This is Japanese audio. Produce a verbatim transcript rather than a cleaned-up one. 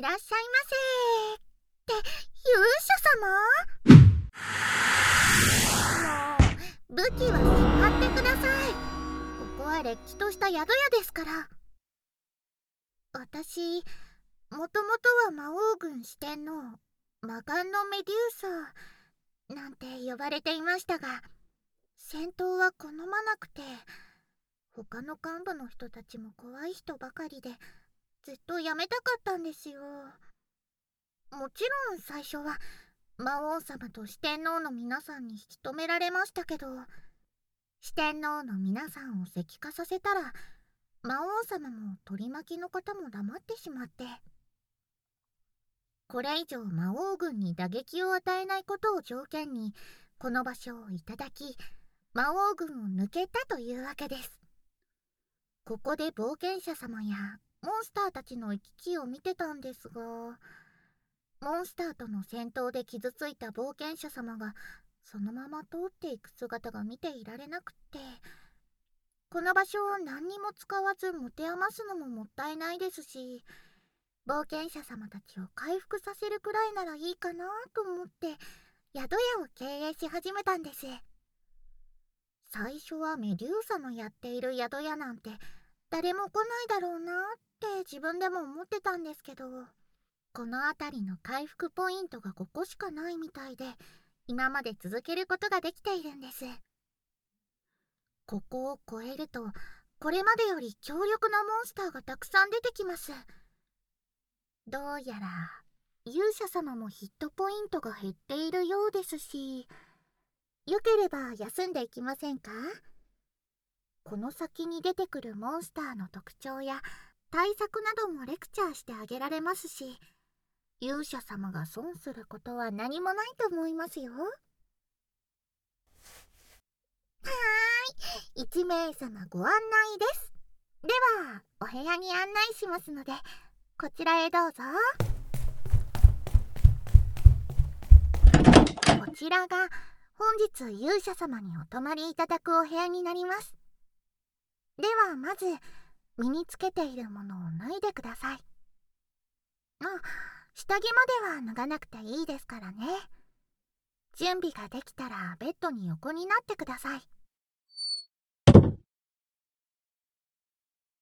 らっしゃいませーって、勇者様？もう、武器はしまってください。ここはれっきとした宿屋ですから。私、もともとは魔王軍四天王、魔眼のメデューサなんて呼ばれていましたが、戦闘は好まなくて、他の幹部の人たちも怖い人ばかりで、ずっとやめたかったんですよ。もちろん最初は魔王様と四天王の皆さんに引き止められましたけど、四天王の皆さんを石化させたら魔王様も取り巻きの方も黙ってしまって、これ以上魔王軍に打撃を与えないことを条件にこの場所をいただき、魔王軍を抜けたというわけです。ここで冒険者様やモンスターたちの行き来を見てたんですが、モンスターとの戦闘で傷ついた冒険者様がそのまま通っていく姿が見ていられなくって、この場所を何にも使わず持て余すのももったいないですし、冒険者様たちを回復させるくらいならいいかなと思って宿屋を経営し始めたんです。最初はメデューサのやっている宿屋なんて誰も来ないだろうなって自分でも思ってたんですけど、この辺りの回復ポイントがここしかないみたいで、今まで続けることができているんです。ここを越えるとこれまでより強力なモンスターがたくさん出てきます。どうやら勇者様もヒットポイントが減っているようですし、よければ休んでいきませんか？この先に出てくるモンスターの特徴や対策などもレクチャーしてあげられますし、勇者様が損することは何もないと思いますよ。はーい、いちめいさまご案内です。ではお部屋に案内しますので、こちらへどうぞ。こちらが本日勇者様にお泊まりいただくお部屋になります。ではまず身につけているものを脱いでください。あ、下着までは脱がなくていいですからね。準備ができたらベッドに横になってください。